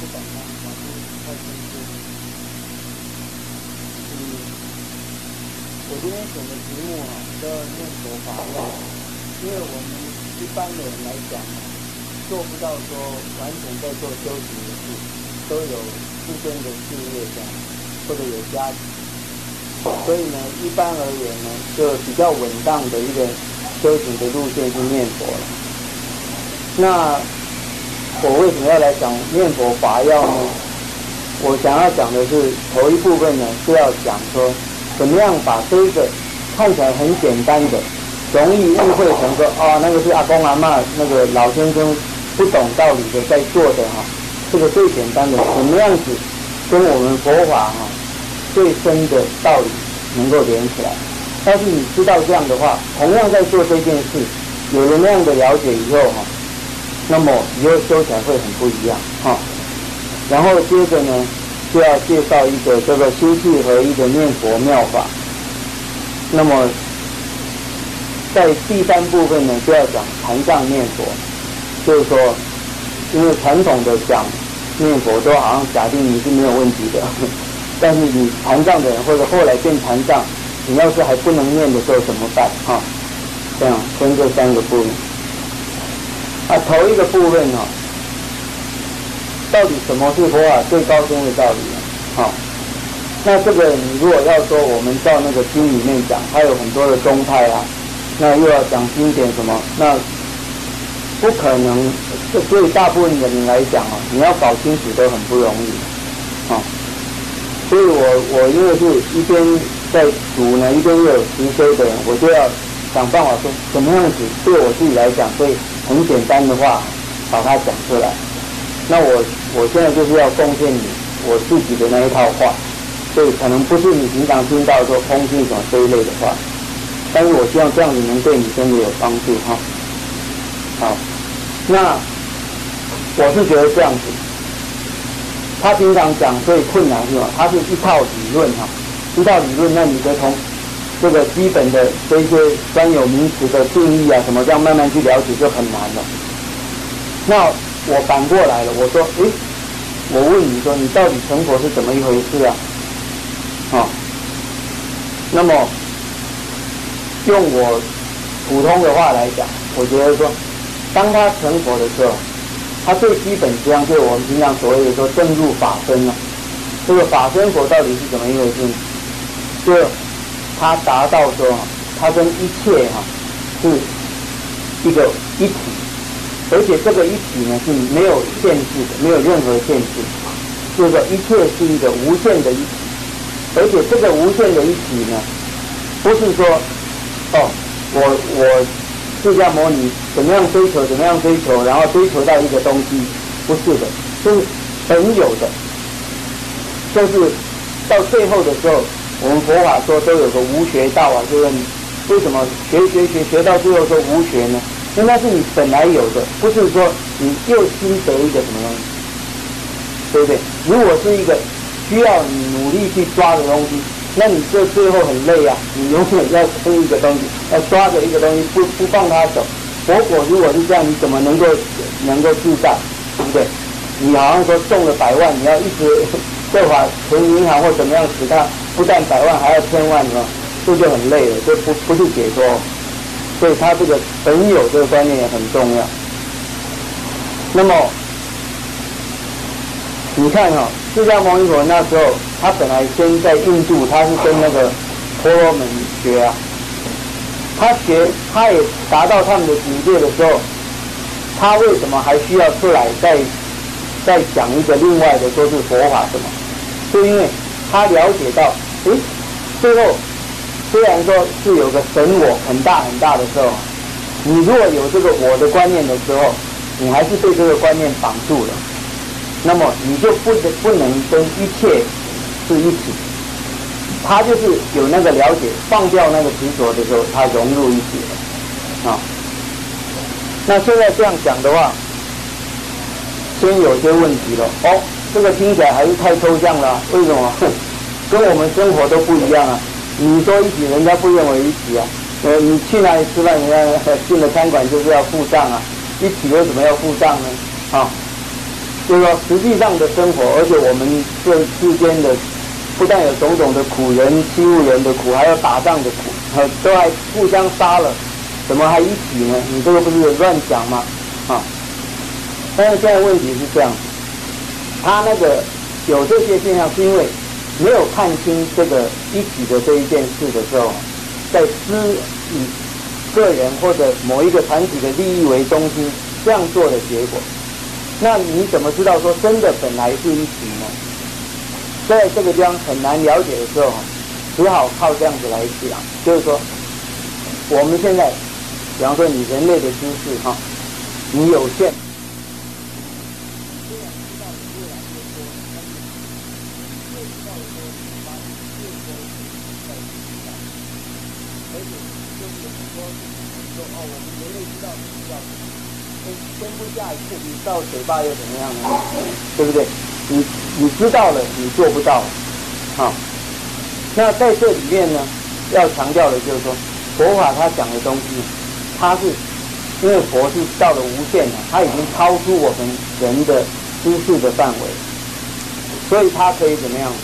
不敢当，老师太深刻。我今天选的题目叫念佛法要，因为我们一般的人来讲做不到说完全在做修行的事，都有自身的事业这样，或者有家庭，所以呢，一般而言呢，就比较稳当的一个修行的路线是念佛了。那我为什么要来讲念佛法要呢？我想要讲的是头一部分呢，是要讲说怎么样把这个看起来很简单的，容易误会成说那个是阿公阿嬷那个老先生不懂道理的在做的这个最简单的怎么样子跟我们佛法最深的道理能够连起来。但是你知道这样的话，同样在做这件事，有了那样的了解以后那么以后修起来会很不一样然后接着呢，就要介绍一个这个心系合一的念佛妙法。那么在第三部分呢，就要讲禅障念佛，就是说，因为传统的讲念佛都好像假定你是没有问题的，但是你禅障的人或者后来变禅障，你要是还不能念的时候怎么办这样分这三个部分。头一个部分到底什么是佛法最高深的道理呢？那这个你如果要说我们照那个经里面讲，它有很多的宗派那又要讲经典什么，那不可能，对大部分的人来讲你要搞清楚都很不容易所以我因为是一边在读呢，一边又有实修的人，我就要想办法说怎么样子对我自己来讲可以很简单的话把它讲出来。那我现在就是要贡献你我自己的那一套话，所以可能不是你平常听到说空性什么这一类的话，但是我希望这样子能对你真的有帮助好，那我是觉得这样子，他平常讲最困难是什么？它是一套理论一套理论，那你就从这个基本的这些专有名词的定义什么这样慢慢去了解就很难了。那我反过来了，我说我问你说你到底成佛是怎么一回事那么用我普通的话来讲，我觉得说当他成佛的时候，他最基本实际上就是我们平常所谓的说证入法身这个法身佛到底是怎么一回事呢？就是他达到说他跟一切是一个一体，而且这个一体呢是没有限制的，没有任何限制，就是说一切是一个无限的一体。而且这个无限的一体呢，不是说我释迦牟尼怎么样追求，然后追求到一个东西，不是的，是本有的。就是到最后的时候，我们佛法说都有个无学道就是你为什么学到最后说无学呢？因为那是你本来有的，不是说你又新得一个什么东西，对不对？如果是一个需要你努力去抓的东西，那你这最后很累你永远要撑一个东西，要抓着一个东西不放它走。佛果如果是这样，你怎么能够自在，对不对？你好像说中了100万，你要一直设法存银行或怎么样使它不但100万还要1000万这就很累了，这不是解脱。所以他这个本有这个观念也很重要。那么你看释迦牟尼佛那时候，他本来先在印度，他是跟那个婆罗门学他也达到他们的境界的时候，他为什么还需要出来再讲一个另外的说是佛法什么？就因为他了解到，最后虽然说是有个神我很大很大的时候，你如果有这个我的观念的时候，你还是被这个观念绑住了，那么你就不能跟一切是一体。他就是有那个了解，放掉那个执着的时候，他融入一体了那现在这样讲的话，先有些问题了这个听起来还是太抽象了为什么？跟我们生活都不一样你说一体，人家不认为一体你去哪里吃饭，人家进了餐馆就是要付账一体为什么要付账呢就是说实际上的生活，而且我们这世间的不但有种种的苦，人欺负人的苦，还有打仗的苦，都还互相杀了，怎么还一起呢？你这个不是乱讲吗？啊！但是现在问题是这样，他那个有这些现象，是因为没有看清这个一起的这一件事的时候，在以个人或者某一个团体的利益为中心这样做的结果。那你怎么知道说真的本来是一起呢？在这个地方很难了解的时候，只好靠这样子来讲，就是说我们现在比方说你人类的知识你有限，虽然知道的越来越多，但是越知道的多，发现越多在知道，而且就是很多说我们人类知道的知道，先不下一次，你到嘴巴又怎么样呢？对不对？你知道了，你做不到那在这里面呢，要强调的就是说，佛法它讲的东西，它是因为佛是到了无限了，它已经超出我们人的知识的范围，所以它可以怎么样？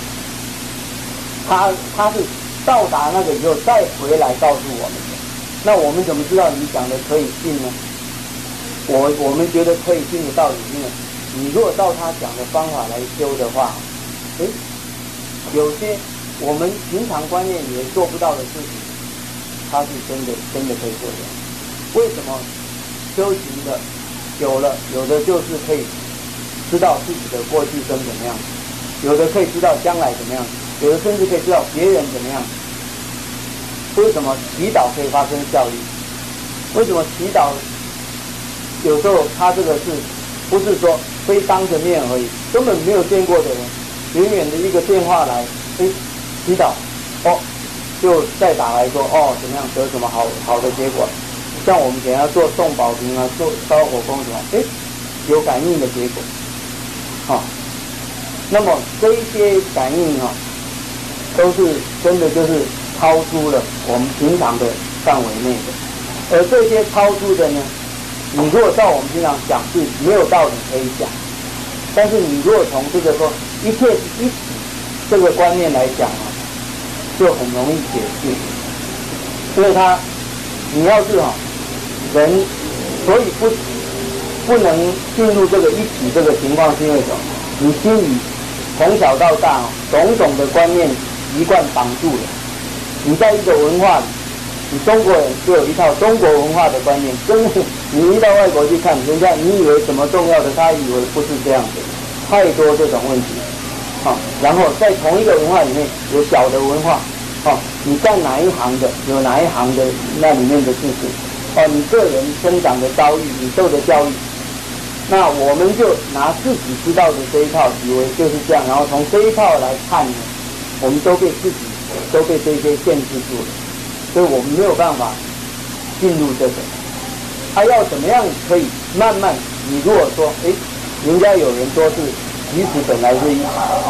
它是到达那个以后再回来告诉我们的。那我们怎么知道你讲的可以信呢？我们觉得可以信的道理呢，你如果照他讲的方法来修的话，有些我们平常观念也做不到的事情，他是真的可以做到。为什么修行的久了，有的就是可以知道自己的过去生怎么样，有的可以知道将来怎么样，有的甚至可以知道别人怎么样。为什么祈祷可以发生效力？为什么祈祷有时候他这个是不是说非当着面而已，根本没有见过的人，远远的一个电话来，祈祷，就再打来说怎么样得什么好的结果。像我们给他做送宝瓶啊，做烧火供什么，有感应的结果。那么这一些感应都是真的就是超出了我们平常的范围内的，而这些超出的呢，你如果照我们平常讲是没有道理可以讲，但是你如果从这个说一切是一体这个观念来讲就很容易解释。因为你要是人，所以不能进入这个一体这个情况，是因为什么？你心里从小到大种种的观念习惯绑住了。你在一个文化里，你中国人就有一套中国文化的观念，你一到外国去看，人家你以为什么重要的，他以为不是这样的，太多这种问题。然后在同一个文化里面有小的文化，你干哪一行的，有哪一行的那里面的事情，你个人生长的遭遇，你受的教育，那我们就拿自己知道的这一套以为就是这样，然后从这一套来看呢，我们都被这些限制住了，所以我们没有办法进入这个。要怎么样可以慢慢？你如果说，人家有人说是彼此本来是一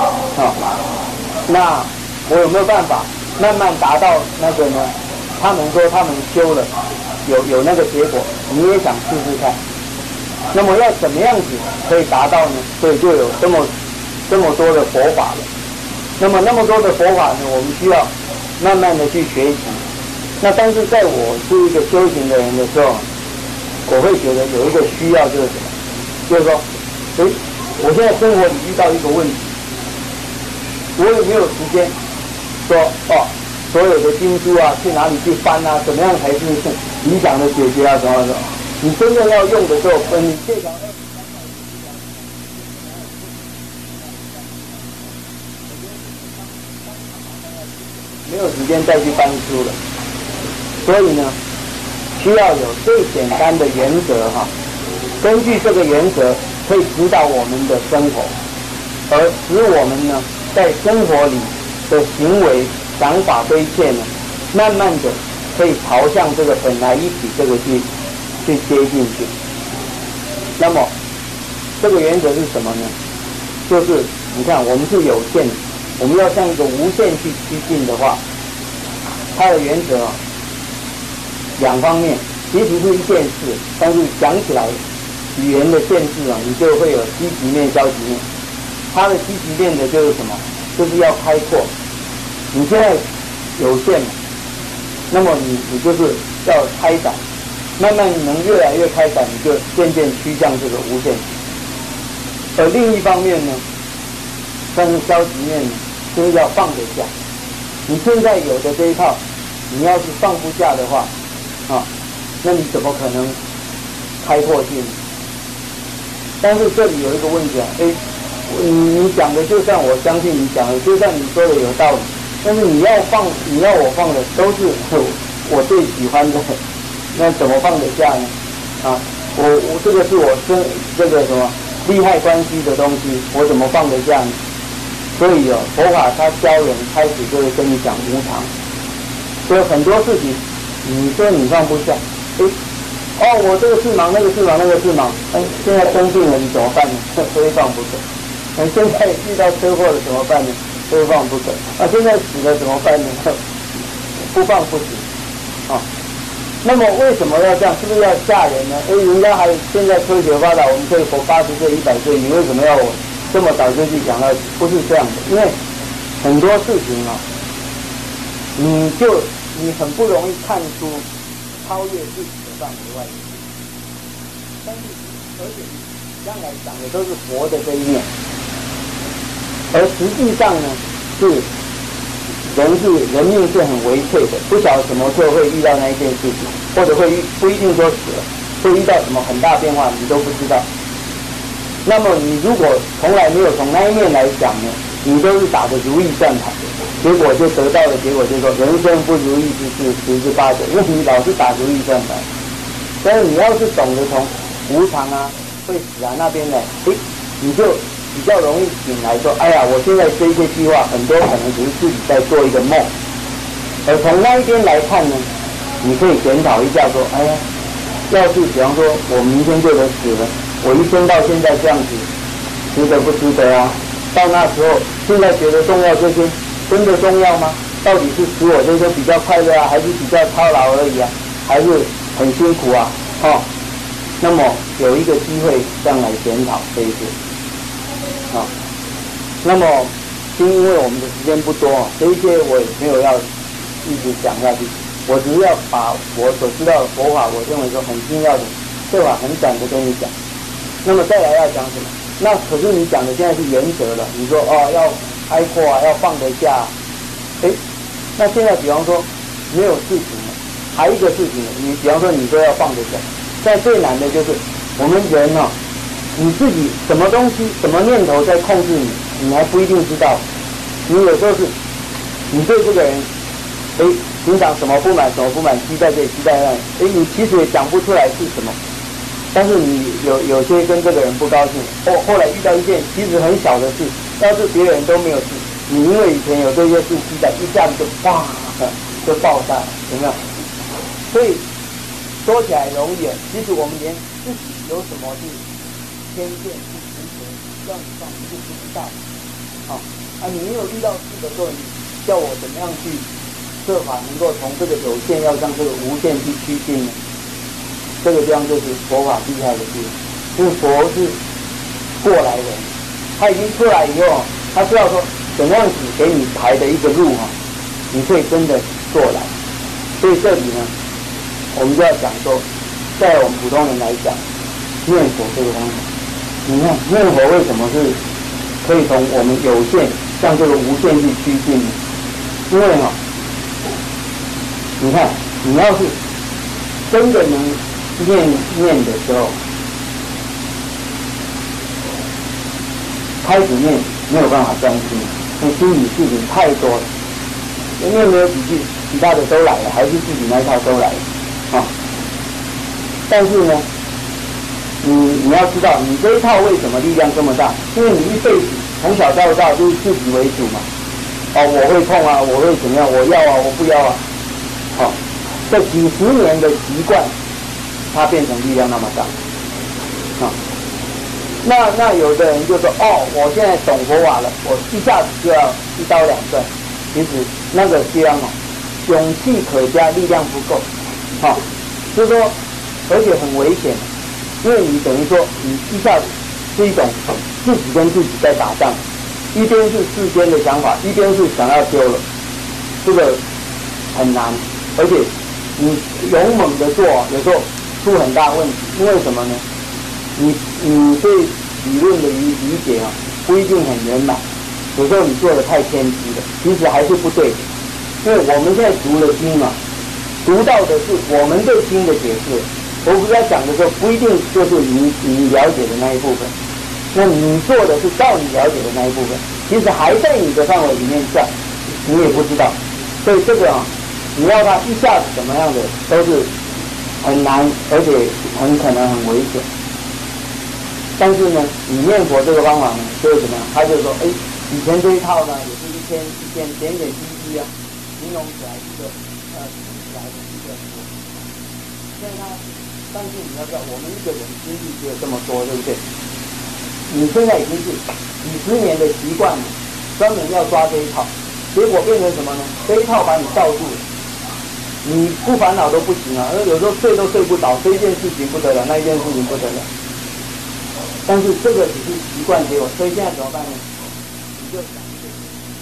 那我有没有办法慢慢达到那个呢？他们说他们修了，有那个结果，你也想试试看。那么要怎么样子可以达到呢？所以就有这么多的佛法了。那么多的佛法呢，我们需要慢慢的去学习。那但是在我是一个修行的人的时候，我会觉得有一个需要就是什么？就是说，我现在生活里遇到一个问题，我也没有时间说所有的经书啊，去哪里去翻啊，怎么样才是理想的解决啊，什么什么？你真正要用的时候，你这条没有时间再去翻书了，所以呢，需要有最简单的原则根据这个原则可以指导我们的生活，而使我们呢在生活里的行为、想法这一切呢，慢慢的可以朝向这个本来一体这个去接进去。那么这个原则是什么呢？就是你看我们是有限的，我们要向一个无限去趋近的话，它的原则两方面，其实是一件事，但是讲起来语言的限制啊，你就会有积极面、消极面。它的积极面的就是什么？就是要开阔。你现在有限嘛，那么你就是要开展，慢慢能越来越开展，你就渐渐趋向这个无限。而另一方面呢，但是消极面呢，就是要放得下。你现在有的这一套，你要是放不下的话，那你怎么可能开拓性？但是这里有一个问题啊，你讲的就算我相信你讲的，就算你说的有道理，但是你要我放的都是我最喜欢的，那怎么放得下呢？我这个是我这个什么利害关系的东西，我怎么放得下呢？所以佛法它教人开始就会跟你讲无常，所以很多事情你说你放不下，我这个事忙那个事忙那个事忙，现在生病了你怎么办呢？非放不可。现在遇到车祸了怎么办呢？非放不可。现在死了怎么办呢？不放不行。那么为什么要这样？是不是要吓人呢？人家还现在科学发达，我们可以活80岁、100岁，你为什么要我这么早就去讲到？不是这样的，因为很多事情你很不容易看出超越自己的范围外的事，但是而且将来讲的都是佛的这一面，而实际上呢人命是很微脆的，不晓得什么时候会遇到那一件事情，或者不一定说死了，会遇到什么很大变化你都不知道。那么你如果从来没有从那一面来讲呢，你都是打着如意算盘，结果就得到的结果就是说人生不如意之事十之八九，因为你老是打如意算盘。但是你要是懂得从无常会死那边呢，你就比较容易醒来说，我现在这些计划很多可能只是自己在做一个梦。而从那一边来看呢，你可以检讨一下说，要是比方说我明天就得死了，我一生到现在这样子，值得不值得啊？到那时候，现在觉得重要这些，真的重要吗？到底是使我这些比较快乐还是比较操劳而已还是很辛苦那么有一个机会这样来检讨这一些那么因为我们的时间不多这一些我也没有要一直讲下去，我只是要把我所知道的佛法，我认为说很重要的这法很短的跟你讲。那么再来要讲什么？那可是你讲的现在是原则了，你说要开阔要放得下那现在比方说没有事情了，还有一个事情你比方说你说要放得下，现在最难的就是我们人你自己什么东西什么念头在控制你还不一定知道。你有时候是你对这个人平常什么不满积在这里积在那里，你其实也讲不出来是什么，但是你有些跟这个人不高兴，后来遇到一件其实很小的事，要是别人都没有事，你因为以前有这些事积在，一下子就爆炸了，有没有？所以说起来容易，其实我们连自己有什么是偏见是执着这样子上就不知道你没有遇到事的时候，你叫我怎么样去设法能够从这个有限要向这个无限去趋近呢？这个地方就是佛法厉害的地方，因为佛是过来人，他已经出来以后他知道说怎样子给你排的一个路你可以真的做来。所以这里呢，我们就要讲说，在我们普通人来讲，念佛这个方法，你看念佛为什么是可以从我们有限向这个无限去趋近呢？因为你看你要是真的能念的时候，开始念没有办法专心，因为心里事情太多了，念没有几句，其他的都来了，还是自己那一套都来了但是呢，你要知道，你这一套为什么力量这么大？因为你一辈子从小到大就是自己为主嘛。我会痛我会怎么样？我要我不要这几十年的习惯，它变成力量那么大那有的人就说我现在懂佛法了，我一下子就要一刀两断。其实那个这样勇气可嘉，力量不够就是说，而且很危险。 因为你等于说你一下子是一种自己跟自己在打仗，一边是世间的想法，一边是想要修了，这个很难，而且你勇猛的做，有时候出很大问题。因为什么呢？你对理论的理解啊，不一定很圆满，有时候你做的太偏激了，其实还是不对的。因为我们现在读了经啊，读到的是我们对经的解释，我不是在讲的时候不一定就是你了解的那一部分，那你做的是到你了解的那一部分，其实还在你的范围里面下，你也不知道。所以这个啊，你要它一下子怎么样的都是很难，而且很可能很危险。但是呢，你念佛这个方法呢，就是怎么样？他就说，以前这一套呢，也是一天点点滴滴啊，形容起来一个起来的一个佛。现在但是你要知道，我们一个人精力只有这么多，对不对？你现在已经是几十年的习惯了，专门要抓这一套，结果变成什么呢？这一套把你罩住了，你不烦恼都不行啊！有时候睡都睡不着，这一件事情不得了，那一件事情不得了。但是这个只是习惯给我，所以现在怎么办呢？你就想一个，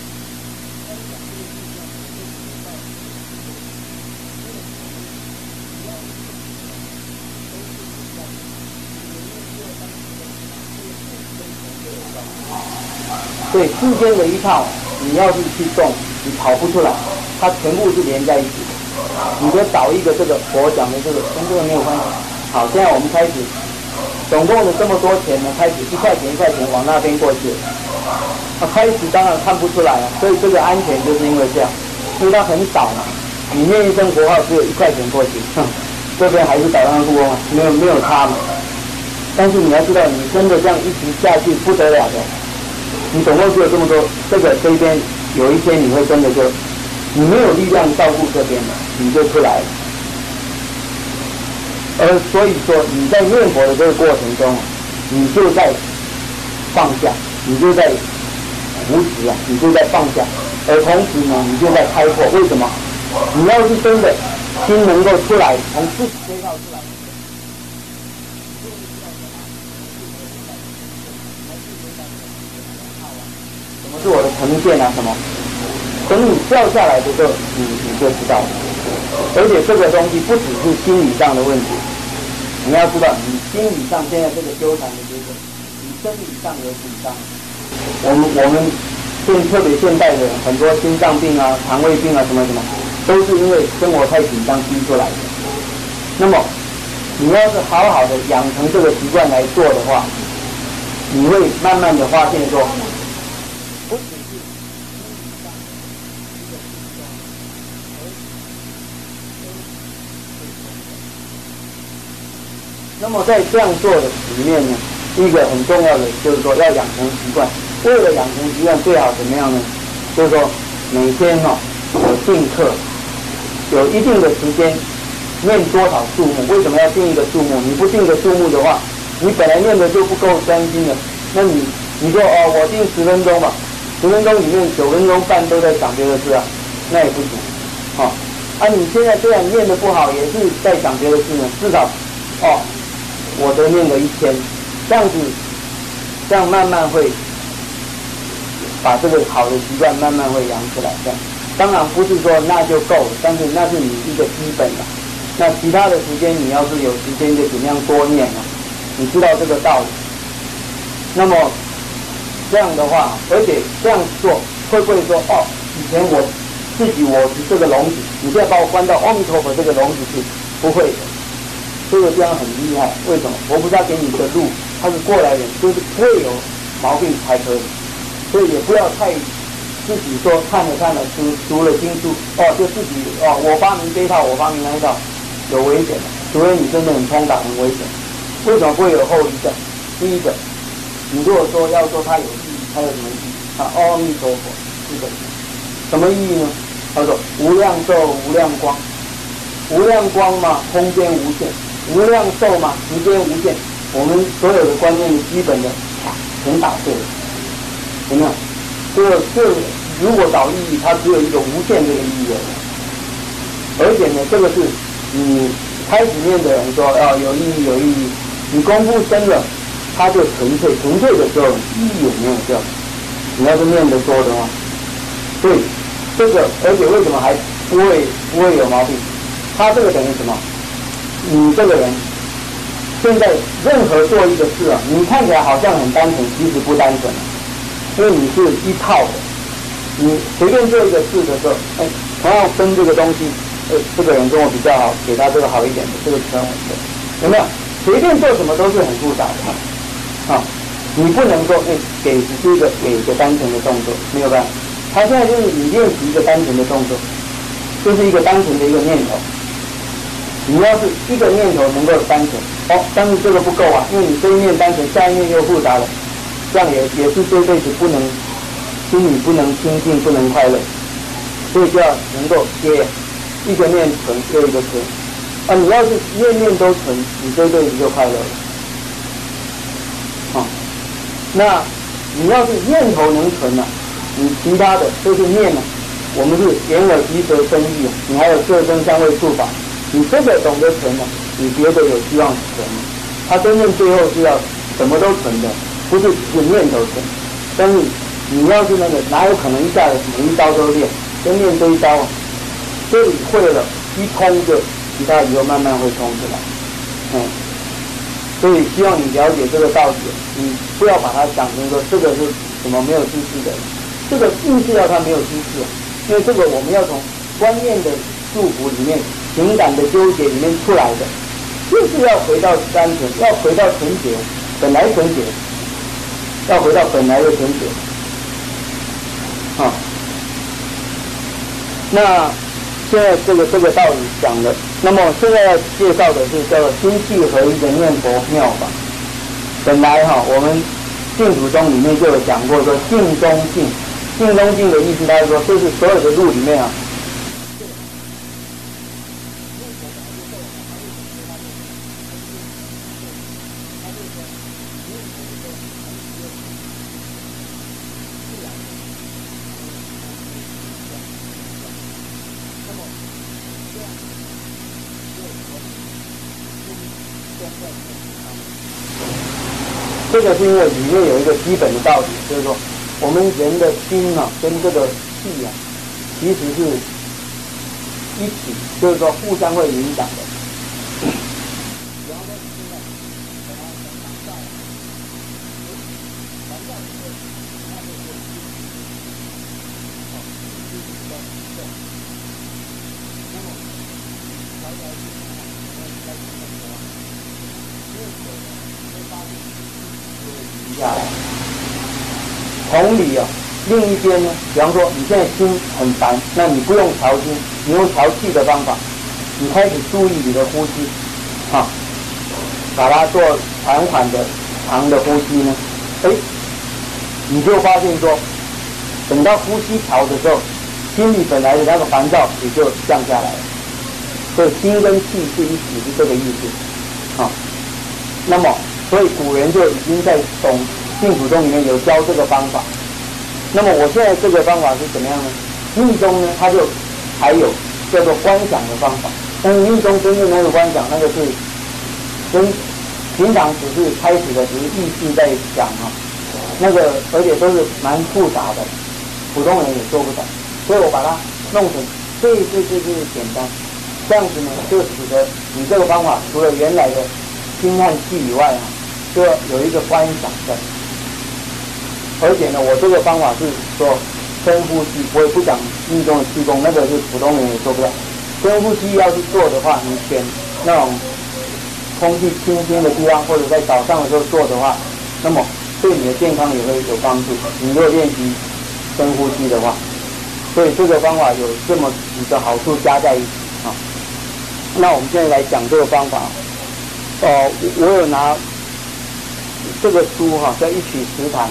所以世间的一套，你要是去动，你跑不出来，它全部是连在一起的。你就找一个这个佛讲的这个跟这个没有关系。好，现在我们开始。总共的这么多钱呢，开始1块钱1块钱往那边过去了。开始当然看不出来了，所以这个安全就是因为这样，因为它很少嘛。你念一声佛号只有1块钱过去，这边还是导上路啊，没有差嘛。但是你要知道，你真的这样一直下去不得了的。你总共只有这么多，这边有一天你会真的就你没有力量照顾这边了，你就出来了。所以说你在念佛的这个过程中，你就在放下，你就在扶持啊，你就在放下，而同时呢，你就在开阔。为什么？你要是真的心能够出来，从自己这一套出来，什么是我的呈现啊？什么？等你掉下来的时候，你就知道了。而且这个东西不只是心理上的问题，你要知道，你心理上现在这个纠缠的结果，你生理上有紧张。我们特别现代的人，很多心脏病啊、肠胃病啊什么什么，都是因为生活太紧张逼出来的。那么，你要是好好的养成这个习惯来做的话，你会慢慢的发现说，不只是那么在这样做的里面呢，一个很重要的就是说要养成习惯。为了养成习惯，最好怎么样呢？就是说每天有定课，有一定的时间念多少数目。为什么要定一个数目？你不定个数目的话，你本来念的就不够专心了。那你说我定10分钟吧，10分钟里面9分钟半都在想别的事啊，那也不行你现在虽然念得不好，也是在想别的事呢，至少我都念了1000，这样慢慢会把这个好的习惯慢慢会养起来。这样当然不是说那就够了，但是那是你一个基本的。那其他的时间你要是有时间就尽量多念你知道这个道理。那么这样的话，而且这样做会不会说以前我是这个笼子，你现在把我关到阿弥陀佛这个笼子去？不会的。这个地方很厉害，为什么？佛菩萨给你的路，他是过来人，就是不会有毛病才可以。所以也不要太自己说看了读了经书，就自己我发明这一套，我发明那一套，有危险的。除非你真的很通达，很危险。为什么会有后遗症？第一个，你如果说要说它有意义，它有什么意义？阿弥陀佛是的，什么意义呢？他说无量寿无量光，无量光嘛，空间无限。无量寿嘛，时间无限，我们所有的观念的基本的全打碎了，有没有？这如果找意义，它只有一个无限这个意义而且呢，这个是你开始念的人说有意义有意义， 你功夫深了，它就纯粹，纯粹的时候意义也没有掉。你要是念得多的话，所以这个，而且为什么还不会有毛病？它这个等于什么？你这个人现在任何做一个事啊，你看起来好像很单纯，其实不单纯，因为你是一套的。你随便做一个事的时候，同样分这个东西，这个人跟我比较好，给他这个好一点的，这个称我的，有没有？随便做什么都是很复杂的啊！你不能够只是一个单纯的动作，没有办法。他现在就是你练习一个单纯的动作，就是一个单纯的一个念头。你要是一个念头能够单纯，但是这个不够啊，因为你这一念单纯，下一念又复杂了，这样也是这辈子不能心里不能清净，不能快乐，所以就要能够接一个念纯，又一个纯啊！你要是念念都纯，你这辈子就快乐了啊！那你要是念头能纯啊，你其他的都是念啊。我们是眼耳鼻舌身意啊，你还有色声香味触法，你这个懂得纯了，你别的有希望纯。他真正最后是要什么都纯的，不是只是念头纯。但是你要是那个，哪有可能一下子每一刀都练，先练这一刀啊？这里会了，一通就其他以后慢慢会通出来。所以希望你了解这个道理，你不要把它想成说这个是什么没有知识的，这个硬是要他没有知识，因为这个我们要从观念的束缚里面、情感的纠结里面出来的，就是要回到单纯，要回到纯洁，本来纯洁，要回到本来的纯洁。那现在这个道理讲了，那么现在要介绍的是叫做心气合一的念佛妙法。本来我们净土宗里面就有讲过说净中净，净中净的意思，他是说就是所有的路里面这个是因为里面有一个基本的道理，就是说我们人的心跟这个气其实是一体，就是说互相会影响的。下来，同理另一边呢，比方说你现在心很烦，那你不用调心，你用调气的方法，你开始注意你的呼吸，把它做缓缓的长的呼吸呢，你就发现说，等到呼吸调的时候，心里本来的那个烦躁也就降下来了。所以心跟气是一体，是这个意思那么所以古人就已经在懂净土宗里面有教这个方法。那么我现在这个方法是怎么样呢？密宗呢，它就还有叫做观想的方法，但是密宗真正那个观想，那个是跟平常只是开始的只是意识在想那个而且都是蛮复杂的，普通人也做不到。所以我把它弄成最简单，这样子呢，就使得你这个方法除了原来的心和气以外就有一个观想的。而且呢，我这个方法是说深呼吸，我也不讲密宗的气功，那个是普通人也做不到。深呼吸要是做的话，你选那种空气清新的地方，或者在早上的时候做的话，那么对你的健康也会有帮助。你如果练习深呼吸的话，所以这个方法有这么几个好处加在一起那我们现在来讲这个方法。我有拿这个书叫《一曲词坛》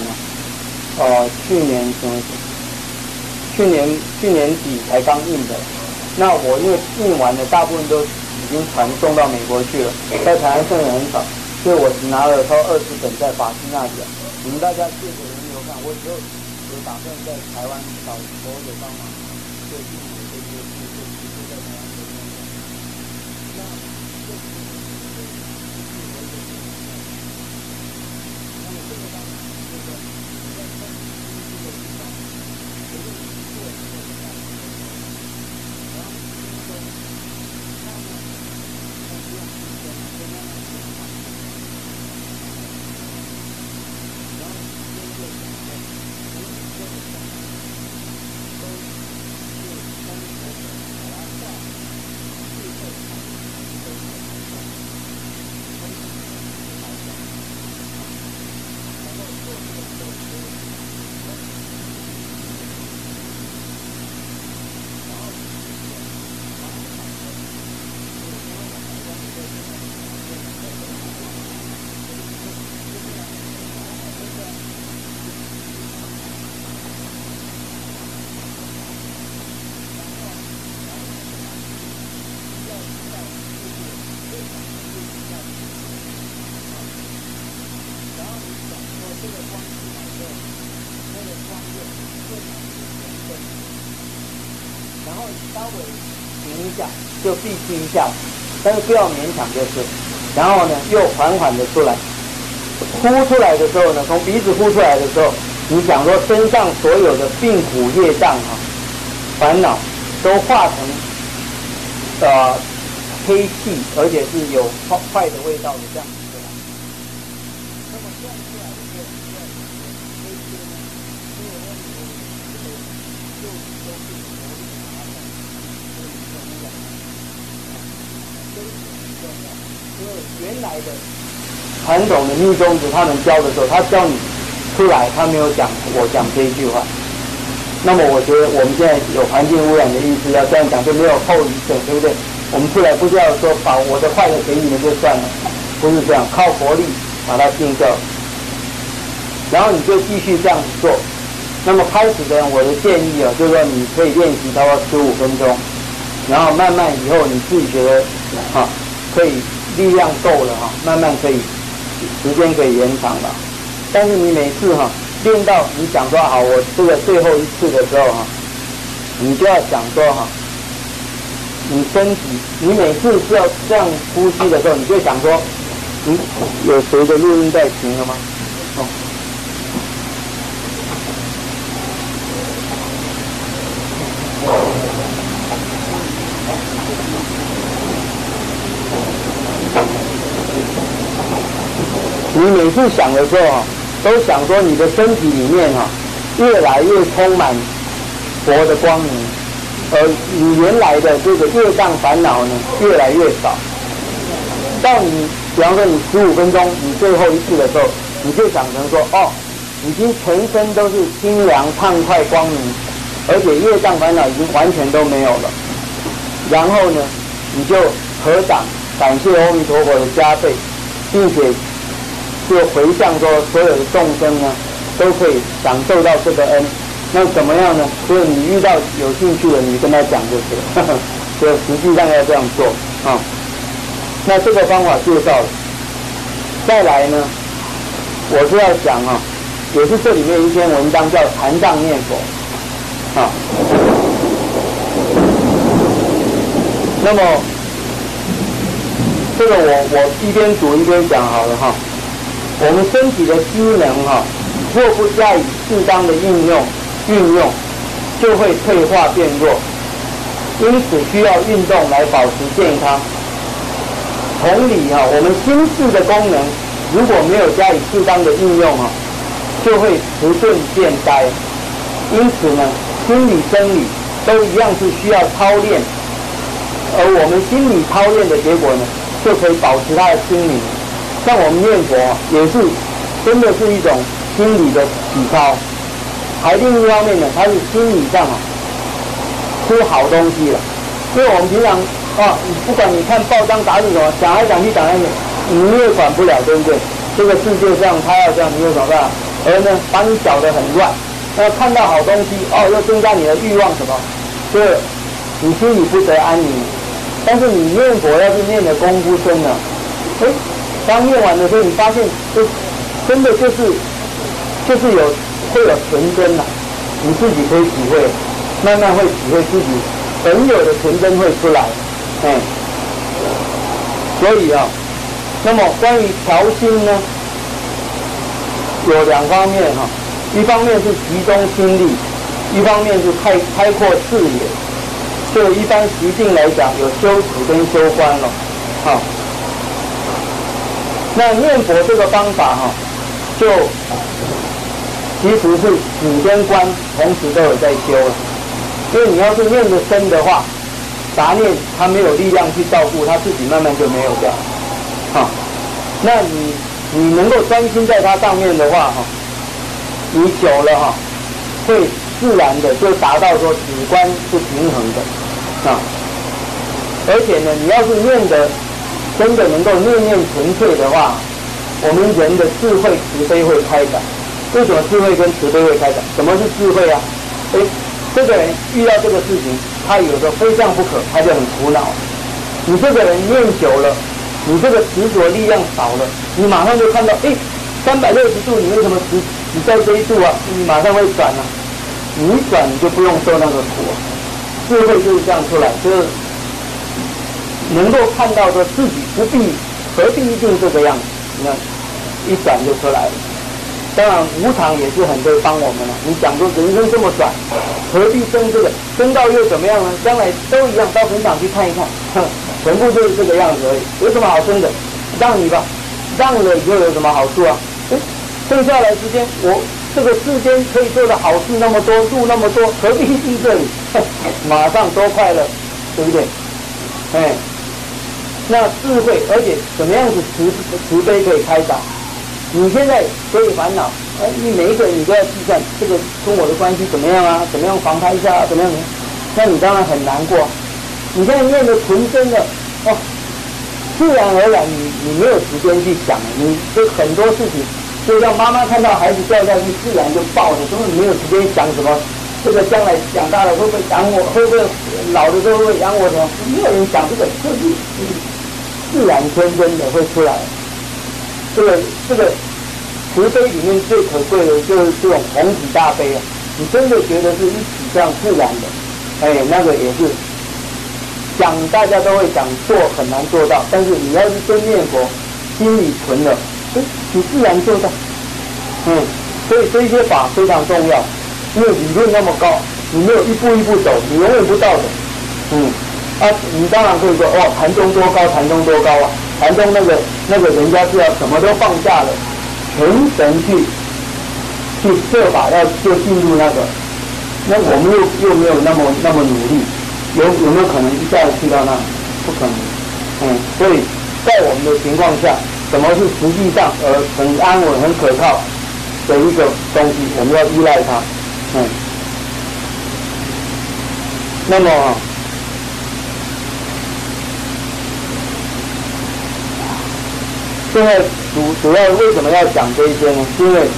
去年底才刚印的。那我因为印完了，大部分都已经传送到美国去了，在台湾剩的很少，所以我只拿了超20本在法师那里你们大家借着轮流看，我以后有打算在台湾找所有帮忙，就印我这些就在台湾那然后稍微停一下就闭气一下，但是不要勉强就是。然后呢，又缓缓的出来，呼出来的时候呢，从鼻子呼出来的时候，你想说身上所有的病苦业障烦恼都化成黑气，而且是有坏的味道的这样子出来。那么这样出来的时候，这些呢，因为我们就都是活力麻烦，所以很重要，非常重要。因为原来的传统的密宗子他们教的时候，他教你出来，他没有讲我讲这一句话。那么我觉得我们现在有环境污染的意思，要这样讲就没有后遗症，对不对？我们出来不是要说把我的坏的给你们就算了，不是这样，靠佛力把它净掉。然后你就继续这样子做。那么开始的我的建议就是说你可以练习大概15分钟，然后慢慢以后你自己觉得可以力量够了慢慢可以时间可以延长了。但是你每次练到你想说好，我这个最后一次的时候你就要想说你身体，你每次是要这样呼吸的时候，你就想说，有谁的录音带停了吗？你每次想的时候都想说你的身体里面越来越充满佛的光明，而你原来的这个业障烦恼呢越来越少。到你比方说你15分钟你最后一次的时候，你就想成说已经全身都是清凉畅快光明，而且业障烦恼已经完全都没有了。然后呢，你就合掌感谢阿弥陀佛的加被，并且就回向说所有的众生呢都可以享受到这个恩。那怎么样呢？所以你遇到有兴趣的，你跟他讲就是了。所以实际上要这样做那这个方法介绍了。再来呢，我是要讲也是这里面一篇文章叫禅障念佛那么这个我一边读一边讲好了我们身体的机能若不加以适当的运用，就会退化变弱，因此需要运动来保持健康。同理我们心智的功能如果没有加以适当的运用就会迟钝变呆。因此呢，心理生理都一样是需要操练，而我们心理操练的结果呢，就可以保持它的心灵。像我们念佛也是真的是一种心理的体操，还另一方面呢，它是心理上吃好东西了。因为我们平常不管你看报章杂志什么，讲来讲去，你也管不了，对不对？这个世界上他要这样，你有什么办法？而呢，把你搅得很乱。看到好东西又增加你的欲望什么，所以你心里不得安宁。但是你念佛要是念的功夫深了，刚念完的时候，你发现真的就是会有纯真你自己可以体会，慢慢会体会自己本有的纯真会出来。所以那么关于调心呢，有两方面一方面是集中心力，一方面是开阔视野。就一般习性来讲，有修止跟修观了那念佛这个方法就其实是止跟观同时都有在修了。因为你要是念得深的话，杂念它没有力量去照顾，它自己慢慢就没有掉那你能够专心在它上面的话你久了会自然的就达到说止观是平衡的而且呢，你要是念的真的能够念念纯粹的话，我们人的智慧慈悲会开展。为什么智慧跟慈悲会开展？什么是智慧啊？这个人遇到这个事情，他有时候非这样不可，他就很苦恼。你这个人念久了，你这个执着力量少了，你马上就看到360度你为什么只在这一度你马上会转你一转你就不用受那个苦智慧就是这样出来，就是能够看到说自己何必一定这个样子，你看一转就出来了。当然无常也是很会帮我们了。你讲说人生这么短，何必生这个？生到又怎么样呢？将来都一样，到坟场去看一看，全部就是这个样子而已，有什么好生的？让你吧，让了以后有什么好处啊？剩下来时间，我这个世间可以做的好事那么多，路那么多，何必去这里？马上多快乐，对不对？那智慧，而且怎么样子慈悲可以开导？你现在所以烦恼，你每一个你都要计算这个跟我的关系怎么样啊？怎么样防开一下啊？怎么样？那你当然很难过。你现在念的纯真的自然而然你没有时间去想，你这很多事情，就像妈妈看到孩子掉下去，自然就抱着，根本没有时间想什么。这个将来长大了会不会养我？会不会老的时候会不会养我？什么？没有人想这个，就是自然天真的会出来。这个慈悲里面最可贵的就是这种同体大悲啊！你真的觉得是一体这样自然的，那个也是讲大家都会讲做很难做到，但是你要是真念佛，心里存了，你自然做到。所以这些法非常重要，因为理论那么高，你没有一步一步走，你永远不到的。你当然可以说禅宗多高，禅宗多高啊！禅宗那个人家是要什么都放下了，全神去设法就进入那个，那我们又没有那么努力，有没有可能一下子去到那？不可能。所以在我们的情况下，什么是实际上很安稳、很可靠的一个东西，我们要依赖它。那么现在主要为什么要讲这一些呢？因为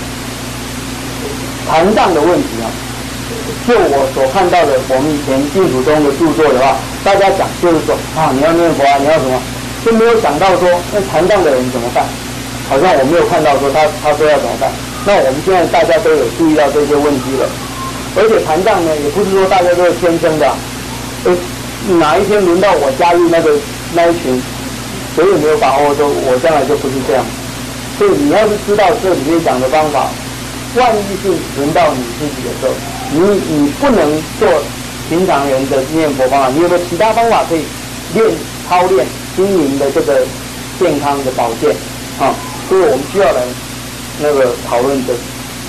禅障的问题就我所看到的，我们以前净土宗的著作的话，大家讲就是说你要念佛你要什么，就没有想到说那禅障的人怎么办？好像我没有看到说他说要怎么办。那我们现在大家都有注意到这些问题了，而且禅障呢，也不是说大家都是天生的，哪一天轮到我加入那一群。谁也没有把握说我将来就不是这样，所以你要是知道这里面讲的方法，万一是轮到你自己的时候，你不能做平常人的念佛方法，你有没有其他方法可以操练心灵的这个健康的保健所以我们需要来讨论这个。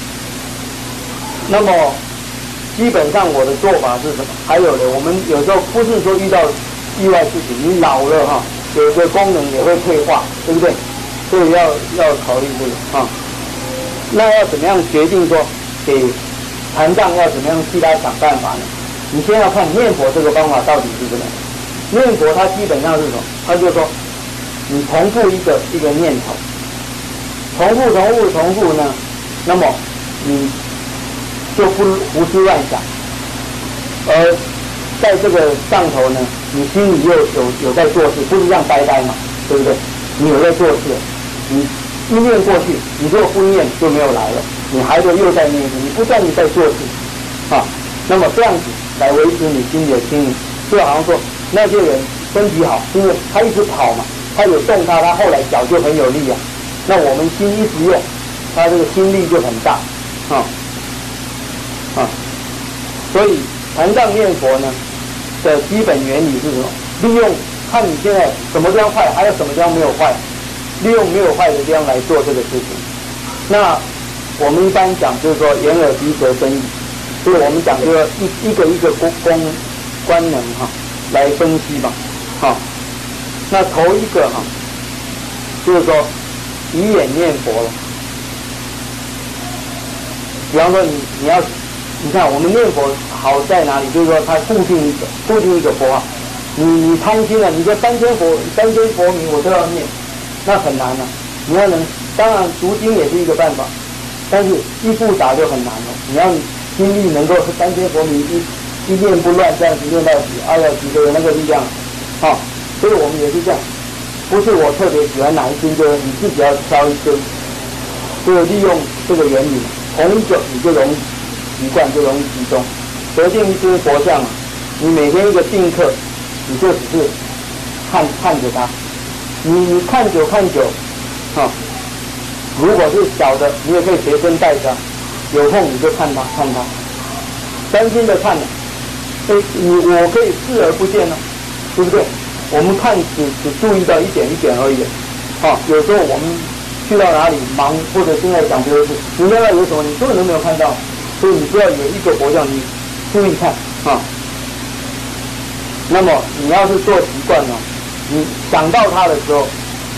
那么基本上我的做法是什么？还有的，我们有时候不是说遇到意外事情，你老了有些功能也会退化，对不对？所以要考虑这个那要怎么样决定说给残障要怎么样替他想办法呢？你先要看念佛这个方法到底是怎么样。念佛它基本上是什么？它就说你重复一个念头，重复呢，那么你就不胡思乱想，而在这个上头呢，你心里又有在做事，不是这样呆嘛，对不对？你有在做事，你一念过去，你如果不念就没有来了，你还得又在念，你不断地在做事那么这样子来维持你心里的清明，就好像说那些人身体好，因为他一直跑嘛，他有动他后来脚就很有力那我们心一直用，他这个心力就很大所以禅障念佛呢的基本原理是什么？利用看你现在什么地方坏，还有什么地方没有坏，利用没有坏的地方来做这个事情。那我们一般讲就是说眼耳鼻舌身意，所以我们讲就是一个官能来分析嘛那头一个就是说以眼念佛了。比方说你看我们念佛好在哪里？就是说它固定一个佛号。你贪心了，你说三千佛名我都要念，那很难你要能，当然读经也是一个办法，但是一复杂就很难了。你要心力能够三千佛名一念不乱，这样子念到底，几个有那个力量所以我们也是这样，不是我特别喜欢哪一尊，就是你自己要挑一尊，就是利用这个原理，同一个你就容易习惯，就容易集中。得见一尊佛像你每天一个定课，你就只是看着它，你看久，如果是小的，你也可以随身带着，有空你就看它，专心的看了，我可以视而不见了，对不对？我们看只注意到一点而已，有时候我们去到哪里忙，或者现在讲别的事，你那有什么你根本都没有看到，所以你不要有一个佛像，你注意看那么你要是做习惯了，你想到它的时候，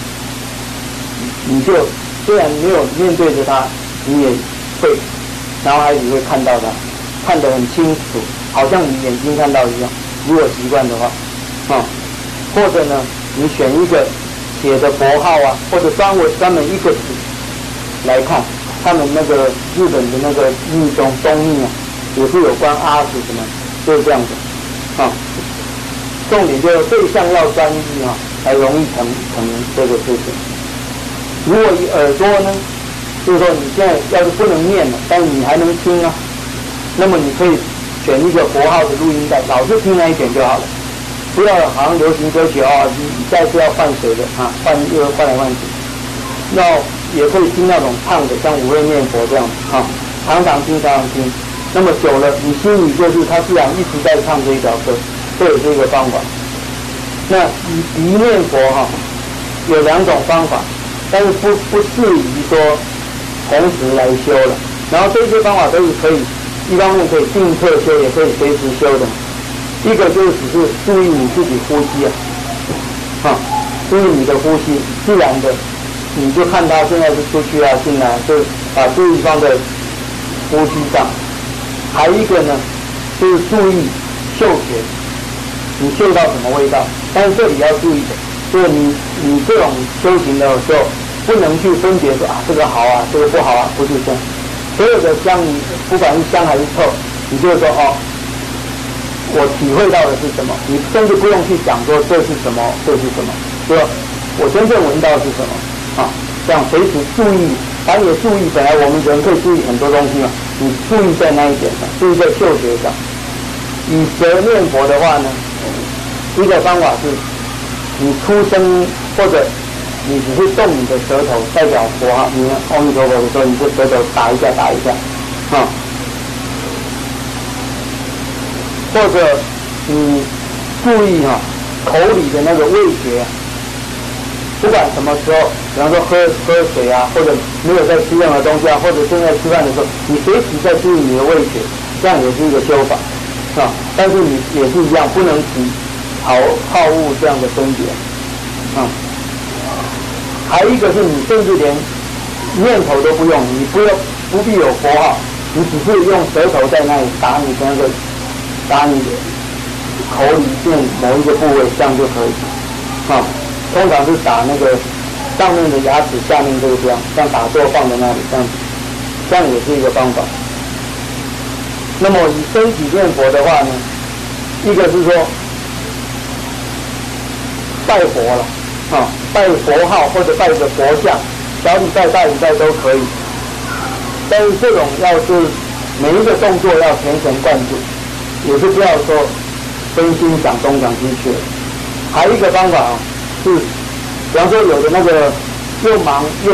你就虽然没有面对着它，你也会脑海里会看到它，看得很清楚，好像你眼睛看到一样。如果习惯的话，或者呢，你选一个写的佛号啊，或者专门一个字来看，他们那个日本的那个密宗东密也是有关阿字什么，就是这样子重点就是对象要专一才容易成这个事情。如果以耳朵呢，就是说你现在要是不能念了，但是你还能听那么你可以选一个佛号的录音带，老是听那一点就好了，不要好像流行歌曲你再是要换谁的又换来换去。那也可以听那种唱的，像五味念佛这样常常听。那么久了，你心里就是他自然一直在唱这一条歌，这也是一个方法。那以念佛有2种方法，但是不适宜说同时来修了。然后这些方法都是可以，一方面可以定课修，也可以随时修的。一个就是只是注意你自己呼吸注意你的呼吸，自然的你就看他现在是出去进来，就把注意放在呼吸上。还一个呢，就是注意嗅觉，你嗅到什么味道。但是这里要注意的，就是你这种修行的时候，不能去分别说这个好这个不好不是这样。所有的香，你不管是香还是臭，你就说我体会到的是什么，你甚至不用去想说这是什么，就说我真正闻到的是什么这样随时注意，把你的注意，本来我们人可以注意很多东西你注意在那一点上，注意在嗅觉上。以舌念佛的话呢，一个方法是你出声，或者你只是动你的舌头代表佛你阿弥陀佛的时候，你就舌头打一下或者你注意口里的那个味觉，不管什么时候，比方说喝水或者没有在吃任何东西或者正在吃饭的时候，你随时在注意你的味觉，这样也是一个修法但是你也是一样，不能起好恶这样的分别还一个是你甚至连念头都不用，你不必有佛号，你只是用舌头在那里打你的口里面某一个部位，这样就可以通常是打那个上面的牙齿，下面这个像打坐放在那里这样也是一个方法。那么以身体念佛的话呢，一个是说拜佛了拜佛号或者拜个佛像，小礼拜大礼拜都可以，但是这种要是每一个动作要全神贯注，也是不要说分心想东想西去了。还有一个方法是，比方说有的那个又忙又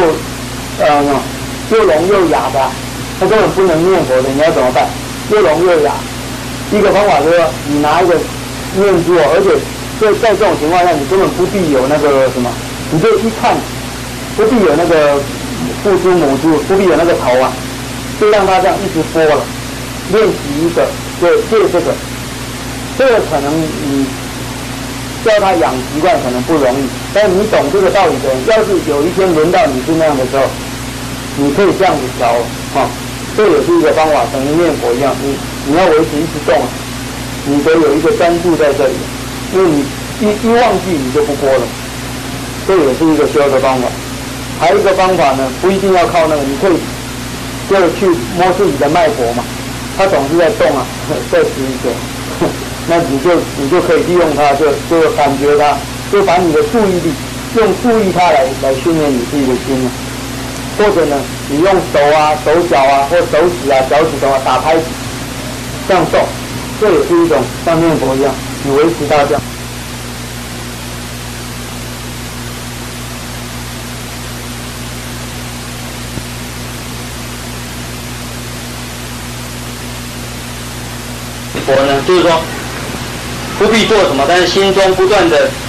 聋又哑的他根本不能念佛的，你要怎么办？又聋又哑，一个方法就是说你拿一个念珠而且在这种情况下你根本不必有那个什么，你就一看不必有那个父珠母珠，不必有那个头就让他这样一直播了，练习一个就借这个可能你叫他养习惯可能不容易，但是你懂这个道理的人，要是有一天轮到你是那样的时候，你可以这样子调这也是一个方法，等于念佛一样，你要维持一直动你得有一个专注在这里，因为你一忘记你就不播了，这也是一个修的方法。还有一个方法呢，不一定要靠那个，你可以就去摸自己的脉搏嘛，它总是在动在持久那你就可以利用它，就感觉它，就把你的注意力用注意它来训练你自己的心或者呢，你用手脚或手指脚趾头打拍子，这样动， 这也是一种像念佛一样，你维持到这样。 佛呢，就是说不必做什么，但是心中不断的